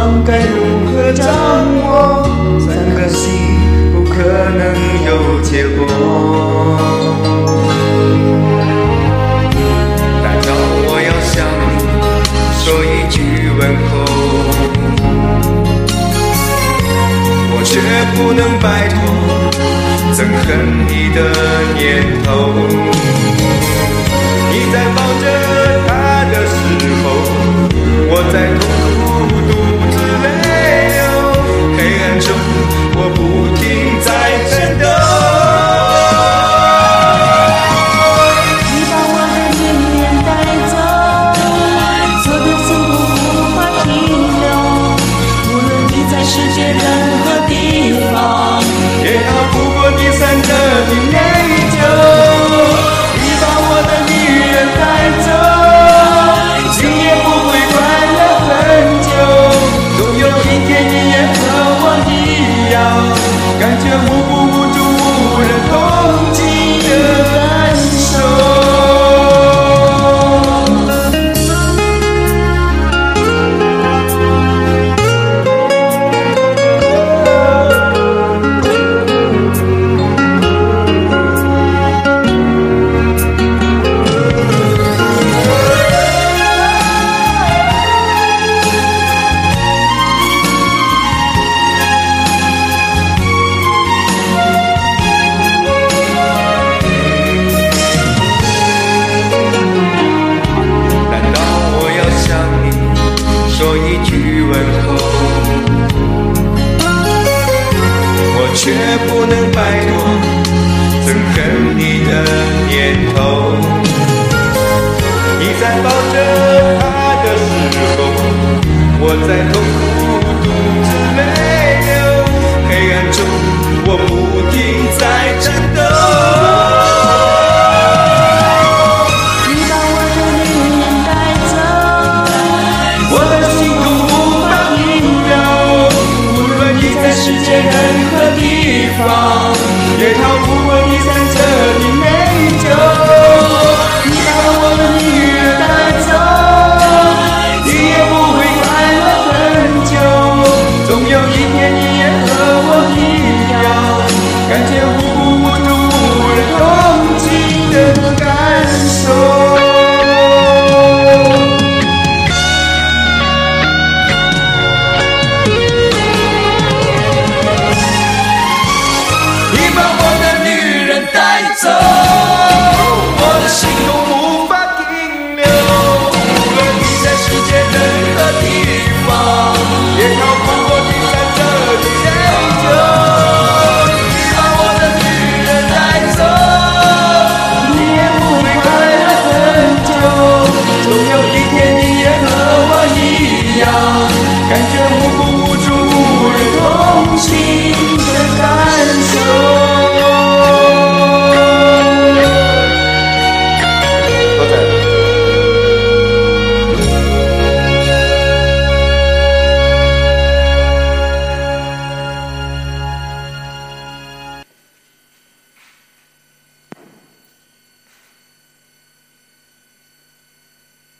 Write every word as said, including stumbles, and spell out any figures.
方该如何掌握？三颗心不可能有结果。难道我要向你说一句问候？我却不能摆脱憎恨你的念头。你在抱着他的时候，我在痛苦独自泪流。黑暗中我不停在战斗。 你把我的女人带走，我的幸福无法停留。无论你在世界任何地方， 也逃不过第三者的内疚。你把我的女人带走，今夜不会快乐很久。总有一天你也和我一样，感觉无补无助无人同情的感受。说一句问候，我却不能摆脱憎恨你的念头。你在抱着他的时候，我在痛苦独自泪流。黑暗中我不停在战斗。世界任何地方，也逃不过第三者的内疚。你把我的女人带走，你也不会快乐很久。总有一天你也和我一样，感觉